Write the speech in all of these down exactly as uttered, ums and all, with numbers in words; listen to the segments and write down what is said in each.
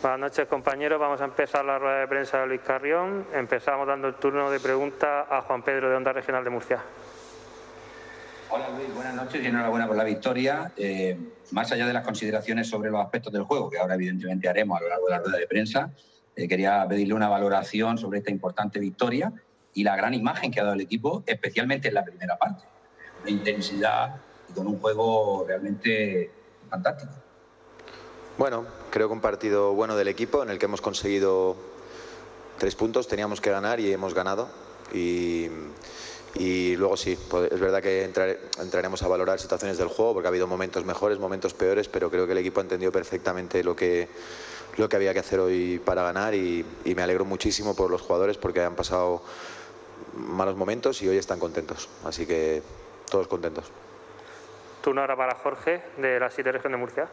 Buenas noches, compañeros. Vamos a empezar la rueda de prensa de Luis Carrión. Empezamos dando el turno de preguntas a Juan Pedro de Onda Regional de Murcia. Hola Luis, buenas noches y enhorabuena por la victoria. Eh, más allá de las consideraciones sobre los aspectos del juego, que ahora evidentemente haremos a lo largo de la rueda de prensa, eh, quería pedirle una valoración sobre esta importante victoria y la gran imagen que ha dado el equipo, especialmente en la primera parte. Una intensidad y con un juego realmente fantástico. Bueno, creo que un partido bueno del equipo en el que hemos conseguido tres puntos, teníamos que ganar y hemos ganado. Y, y luego sí, pues es verdad que entrar, entraremos a valorar situaciones del juego porque ha habido momentos mejores, momentos peores, pero creo que el equipo ha entendido perfectamente lo que, lo que había que hacer hoy para ganar y, y me alegro muchísimo por los jugadores porque han pasado malos momentos y hoy están contentos, así que todos contentos. Turno ahora para Jorge de la siete Región de Murcia.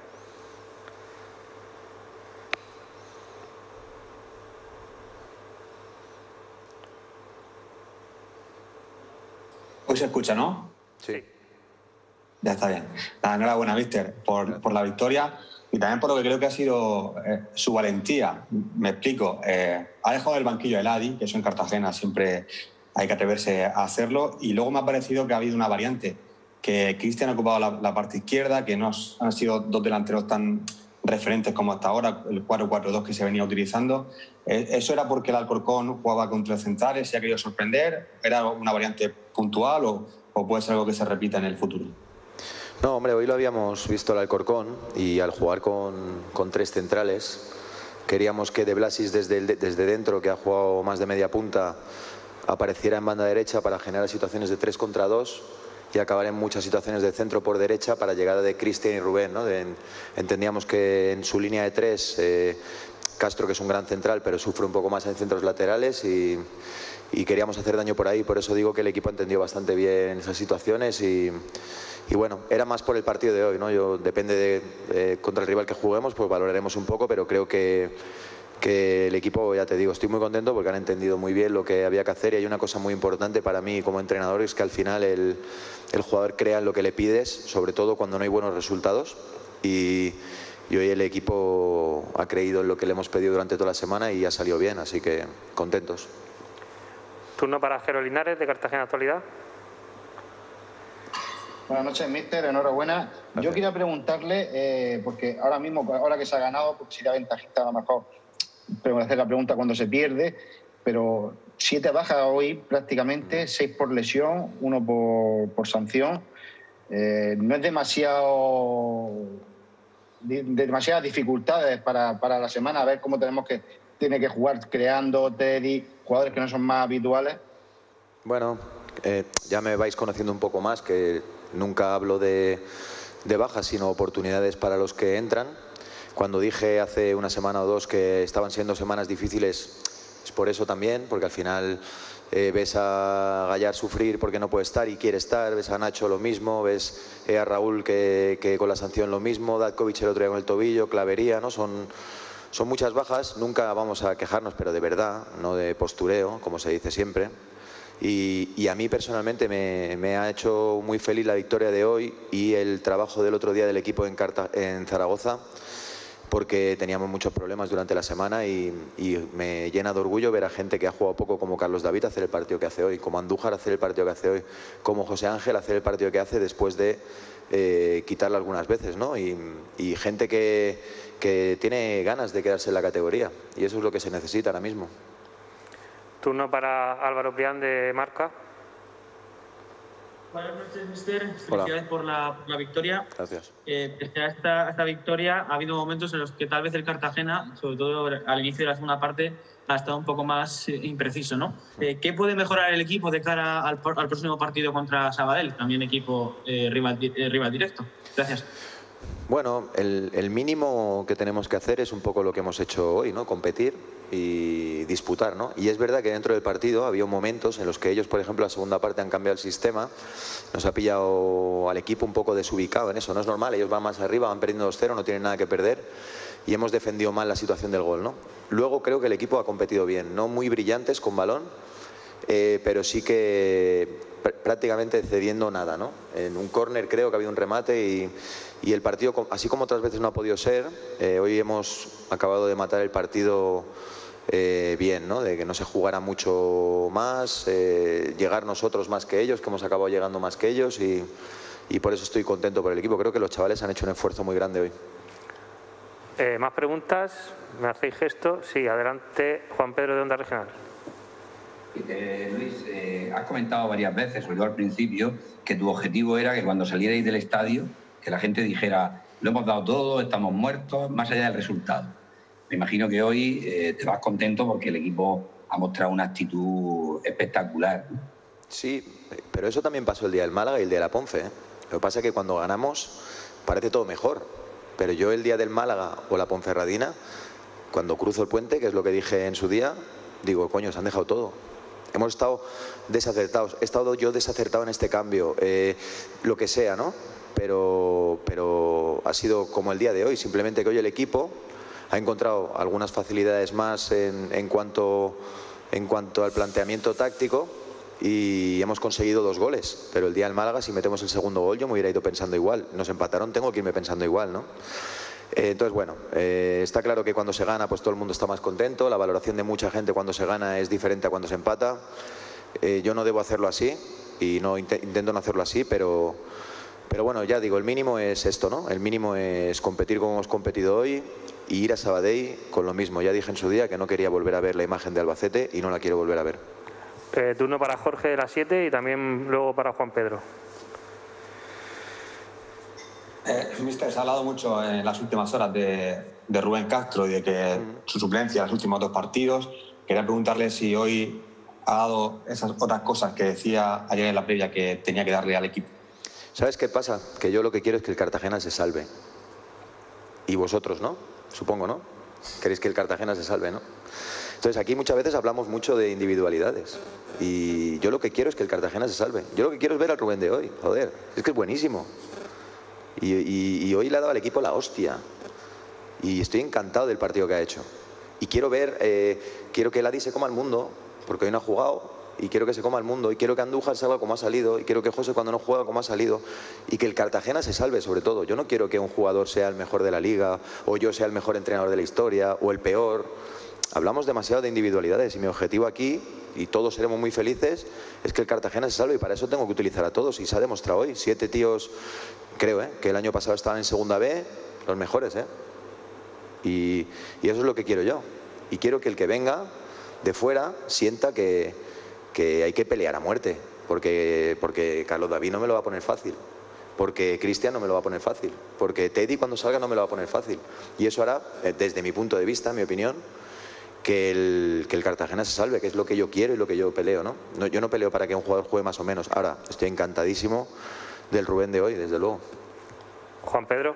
Hoy se escucha, ¿no? Sí. Ya está bien. Nada, enhorabuena, Víctor, por, por la victoria y también por lo que creo que ha sido eh, su valentía. Me explico. Eh, ha dejado el banquillo el Adi, que eso en Cartagena siempre hay que atreverse a hacerlo, y luego me ha parecido que ha habido una variante, que Cristian ha ocupado la, la parte izquierda, que no han sido dos delanteros tan referentes como hasta ahora, el cuatro cuatro dos que se venía utilizando. ¿Eso era porque el Alcorcón jugaba contra centrales, se ha querido sorprender? ¿Era una variante puntual o, o puede ser algo que se repita en el futuro? No, hombre, hoy lo habíamos visto el Alcorcón y al jugar con, con tres centrales queríamos que De Blasis desde, el, desde dentro, que ha jugado más de media punta, apareciera en banda derecha para generar situaciones de tres contra dos y acabar en muchas situaciones de centro por derecha para llegada de Cristian y Rubén, ¿no? De, entendíamos que en su línea de tres eh, Castro, que es un gran central, pero sufre un poco más en centros laterales y, y queríamos hacer daño por ahí. Por eso digo que el equipo entendió bastante bien esas situaciones y, y bueno, era más por el partido de hoy, ¿no? Yo, depende de eh, contra el rival que juguemos, pues valoraremos un poco, pero creo que que el equipo, ya te digo, estoy muy contento porque han entendido muy bien lo que había que hacer y hay una cosa muy importante para mí como entrenador, es que al final el, el jugador crea en lo que le pides, sobre todo cuando no hay buenos resultados y, y hoy el equipo ha creído en lo que le hemos pedido durante toda la semana y ha salido bien, así que contentos. Turno para Jero Linares de Cartagena Actualidad. Buenas noches, míster, enhorabuena. Gracias. Yo quería preguntarle, eh, porque ahora mismo, ahora que se ha ganado, pues sería ventajista a lo mejor pero hacer la pregunta cuando se pierde, pero siete bajas hoy prácticamente, seis por lesión, uno por, por sanción. Eh, no es demasiado de, demasiadas dificultades para, para la semana, a ver cómo tenemos que tiene que jugar creando Teddy, jugadores que no son más habituales. Bueno, eh, ya me vais conociendo un poco más, que nunca hablo de, de bajas, sino oportunidades para los que entran. Cuando dije hace una semana o dos que estaban siendo semanas difíciles, es por eso también, porque al final eh, ves a Gallar sufrir porque no puede estar y quiere estar, ves a Nacho lo mismo, ves eh, a Raúl que, que con la sanción lo mismo, Datkovic el otro día con el tobillo, Clavería, ¿no? Son, son muchas bajas, nunca vamos a quejarnos, pero de verdad, no de postureo, como se dice siempre. Y, y a mí personalmente me, me ha hecho muy feliz la victoria de hoy y el trabajo del otro día del equipo en, Carta, en Zaragoza, porque teníamos muchos problemas durante la semana y, y me llena de orgullo ver a gente que ha jugado poco como Carlos David hacer el partido que hace hoy, como Andújar hacer el partido que hace hoy, como José Ángel hacer el partido que hace después de eh, quitarlo algunas veces, ¿no? Y, y gente que, que tiene ganas de quedarse en la categoría y eso es lo que se necesita ahora mismo. Turno para Álvaro Prián de Marca. Buenas noches, mister. Felicidades por la, por la victoria. Gracias. Eh, pese a esta, esta victoria, ha habido momentos en los que tal vez el Cartagena, sobre todo al inicio de la segunda parte, ha estado un poco más eh, impreciso, ¿no? Eh, ¿Qué puede mejorar el equipo de cara al, al próximo partido contra Sabadell, también equipo eh, rival, eh, rival directo? Gracias. Bueno, el, el mínimo que tenemos que hacer es un poco lo que hemos hecho hoy, ¿no? Competir y disputar, ¿no? Y es verdad que dentro del partido había momentos en los que ellos, por ejemplo, la segunda parte han cambiado el sistema, nos ha pillado al equipo un poco desubicado en eso, no es normal, ellos van más arriba, van perdiendo dos cero, no tienen nada que perder y hemos defendido mal la situación del gol, ¿no? Luego creo que el equipo ha competido bien, no muy brillantes con balón, eh, pero sí que pr prácticamente cediendo nada, ¿no? En un córner creo que ha habido un remate y, y el partido, así como otras veces no ha podido ser, eh, hoy hemos acabado de matar el partido eh, bien, ¿no? De que no se jugara mucho más, eh, llegar nosotros más que ellos, que hemos acabado llegando más que ellos y, y por eso estoy contento por el equipo. Creo que los chavales han hecho un esfuerzo muy grande hoy. Eh, ¿Más preguntas? ¿Me hacéis gesto? Sí, adelante, Juan Pedro de Onda Regional. Eh, Luis, eh, has comentado varias veces, sobre todo al principio, que tu objetivo era que cuando salierais del estadio, que la gente dijera, lo hemos dado todo, estamos muertos, más allá del resultado. Me imagino que hoy eh, te vas contento porque el equipo ha mostrado una actitud espectacular, ¿no? Sí, pero eso también pasó el día del Málaga y el día de la Ponce, ¿eh? Lo que pasa es que cuando ganamos parece todo mejor, pero yo el día del Málaga o la Ponferradina, cuando cruzo el puente, que es lo que dije en su día, digo, coño, se han dejado todo. Hemos estado desacertados, he estado yo desacertado en este cambio, eh, lo que sea, ¿no? Pero, pero ha sido como el día de hoy, simplemente que hoy el equipo ha encontrado algunas facilidades más en, en, cuanto, en cuanto al planteamiento táctico y hemos conseguido dos goles. Pero el día del Málaga, si metemos el segundo gol, yo me hubiera ido pensando igual. Nos empataron, tengo que irme pensando igual, ¿no? Eh, entonces, bueno, eh, está claro que cuando se gana, pues todo el mundo está más contento. La valoración de mucha gente cuando se gana es diferente a cuando se empata. Eh, yo no debo hacerlo así y no int intento no hacerlo así, pero, pero bueno, ya digo, el mínimo es esto, ¿no? El mínimo es competir como hemos competido hoy y ir a Sabadell con lo mismo. Ya dije en su día que no quería volver a ver la imagen de Albacete y no la quiero volver a ver. Eh, turno para Jorge de las siete y también luego para Juan Pedro. Eh, mister, se ha hablado mucho en las últimas horas de, de Rubén Castro y de que su suplencia en los últimos dos partidos. Quería preguntarle si hoy ha dado esas otras cosas que decía ayer en la previa que tenía que darle al equipo. ¿Sabes qué pasa? Que yo lo que quiero es que el Cartagena se salve. Y vosotros, ¿no? Supongo, ¿no? Queréis que el Cartagena se salve, ¿no? Entonces aquí muchas veces hablamos mucho de individualidades. Y yo lo que quiero es que el Cartagena se salve. Yo lo que quiero es ver al Rubén de hoy. Joder, es que es buenísimo. Y, y, y hoy le ha dado al equipo la hostia. Y estoy encantado del partido que ha hecho. Y quiero ver, eh, quiero que el Adi se coma el mundo, porque hoy no ha jugado. Y quiero que se coma el mundo. Y quiero que Andújar salga como ha salido. Y quiero que José cuando no juega como ha salido. Y que el Cartagena se salve sobre todo. Yo no quiero que un jugador sea el mejor de la liga, o yo sea el mejor entrenador de la historia, o el peor. Hablamos demasiado de individualidades y mi objetivo aquí, y todos seremos muy felices, es que el Cartagena se salve y para eso tengo que utilizar a todos y se ha demostrado hoy. Siete tíos, creo, ¿eh? que el año pasado estaban en segunda B, los mejores, ¿eh? Y, y eso es lo que quiero yo. Y quiero que el que venga de fuera sienta que, que hay que pelear a muerte, porque, porque Carlos David no me lo va a poner fácil. Porque Cristian no me lo va a poner fácil, porque Teddy cuando salga no me lo va a poner fácil. Y eso hará, desde mi punto de vista, mi opinión, que el, que el Cartagena se salve, que es lo que yo quiero y lo que yo peleo, ¿no? No, yo no peleo para que un jugador juegue más o menos. Ahora, estoy encantadísimo del Rubén de hoy, desde luego. Juan Pedro.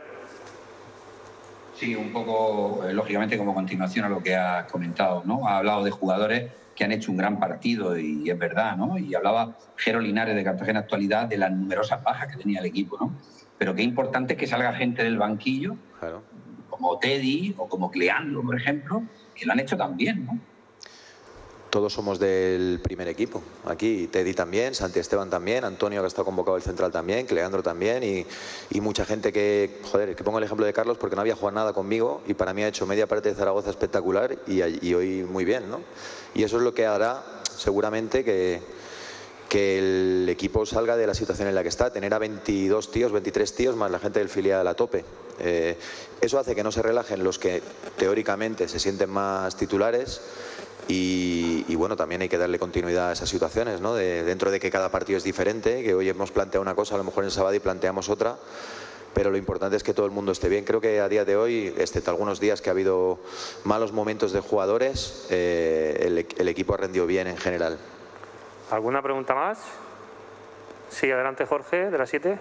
Sí, un poco, eh, lógicamente, como continuación a lo que has comentado, ¿no? Ha hablado de jugadores que han hecho un gran partido y es verdad, ¿no? Y hablaba Jero Linares de Cartagena Actualidad de las numerosas bajas que tenía el equipo, ¿no? Pero qué importante es que salga gente del banquillo, claro, como Teddy o como Cleandro, por ejemplo, que lo han hecho también, ¿no? Todos somos del primer equipo. Aquí Teddy también, Santi Esteban también, Antonio que está convocado al central también, Cleandro también y, y mucha gente que, joder, que pongo el ejemplo de Carlos porque no había jugado nada conmigo y para mí ha hecho media parte de Zaragoza espectacular y, y hoy muy bien, ¿no? Y eso es lo que hará seguramente que, que el equipo salga de la situación en la que está, tener a veintidós tíos, veintitrés tíos más la gente del filial a tope. Eh, eso hace que no se relajen los que teóricamente se sienten más titulares y, y bueno, también hay que darle continuidad a esas situaciones, ¿no? De, dentro de que cada partido es diferente, que hoy hemos planteado una cosa, a lo mejor en Sabadell planteamos otra, pero lo importante es que todo el mundo esté bien. Creo que a día de hoy, excepto algunos días que ha habido malos momentos de jugadores, eh, el, el equipo ha rendido bien en general. ¿Alguna pregunta más? Sí, adelante Jorge, de las siete.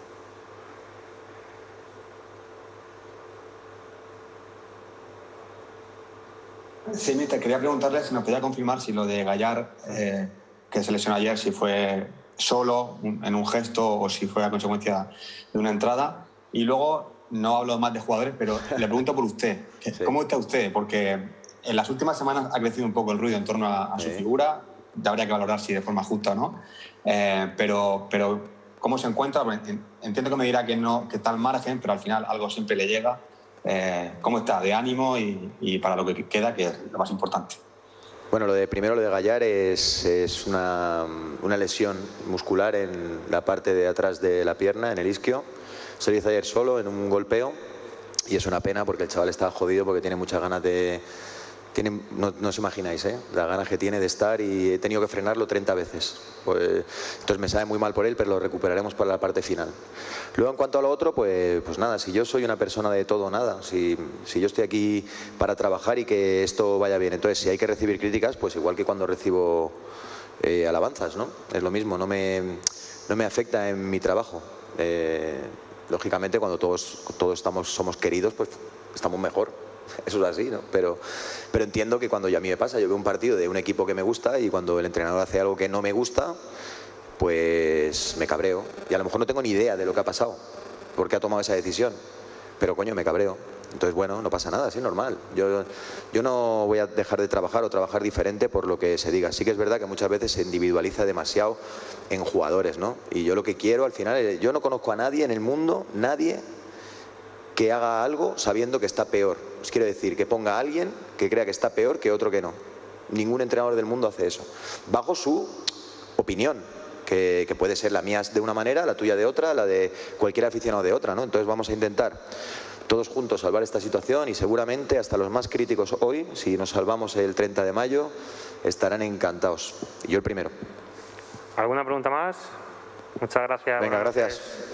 Sí, mister, quería preguntarle si nos podía confirmar si lo de Gallar, eh, que se lesionó ayer, si fue solo, un, en un gesto o si fue a consecuencia de una entrada. Y luego, no hablo más de jugadores, pero le pregunto por usted. Sí. ¿Cómo está usted? Porque en las últimas semanas ha crecido un poco el ruido en torno a, a su sí. figura. ya habría que valorar si de forma justa o no. Eh, pero, pero, ¿cómo se encuentra? Entiendo que me dirá que, no, que está al margen, pero al final algo siempre le llega. Eh, ¿Cómo está? De ánimo y, y para lo que queda, que es lo más importante. Bueno, lo de primero, lo de Gallar es, es una, una lesión muscular en la parte de atrás de la pierna, en el isquio. Se lo hizo ayer solo en un golpeo y es una pena porque el chaval está jodido porque tiene muchas ganas de... Tiene, no, no os imagináis, ¿eh? Las ganas que tiene de estar, y he tenido que frenarlo treinta veces. Pues, entonces me sabe muy mal por él, pero lo recuperaremos para la parte final. Luego, en cuanto a lo otro, pues, pues nada, si yo soy una persona de todo o nada, si, si yo estoy aquí para trabajar y que esto vaya bien, entonces si hay que recibir críticas, pues igual que cuando recibo eh, alabanzas, ¿no? Es lo mismo, no me, no me afecta en mi trabajo. Eh, lógicamente, cuando todos, todos estamos, somos queridos, pues estamos mejor. Eso es así, ¿no? Pero, pero entiendo que cuando ya a mí me pasa, yo veo un partido de un equipo que me gusta y cuando el entrenador hace algo que no me gusta, pues me cabreo. Y a lo mejor no tengo ni idea de lo que ha pasado, por qué ha tomado esa decisión, pero coño, me cabreo. Entonces, bueno, no pasa nada, sí, normal. Yo, yo no voy a dejar de trabajar o trabajar diferente por lo que se diga. Sí que es verdad que muchas veces se individualiza demasiado en jugadores, ¿no? Y yo lo que quiero al final, yo no conozco a nadie en el mundo, nadie que haga algo sabiendo que está peor. Os quiero decir, que ponga a alguien que crea que está peor que otro que no. Ningún entrenador del mundo hace eso. Bajo su opinión, que, que puede ser la mía de una manera, la tuya de otra, la de cualquier aficionado de otra, ¿no? Entonces vamos a intentar todos juntos salvar esta situación y seguramente hasta los más críticos hoy, si nos salvamos el treinta de mayo, estarán encantados. Y yo el primero. ¿Alguna pregunta más? Muchas gracias. Venga, gracias.